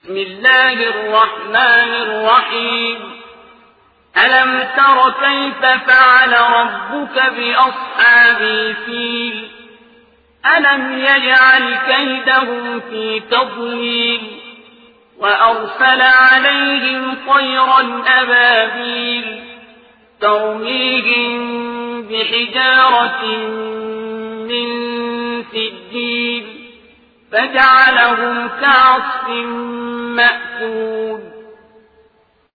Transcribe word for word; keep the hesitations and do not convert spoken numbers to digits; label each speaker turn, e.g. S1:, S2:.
S1: بسم الله الرحمن الرحيم ألم تر كيف فعل ربك بأصحاب الفيل ألم يجعل كيدهم في تضليل وأرسل عليهم طيرا أبابيل ترميهم بحجارة من سجيل فجعلهم كعصف مأكول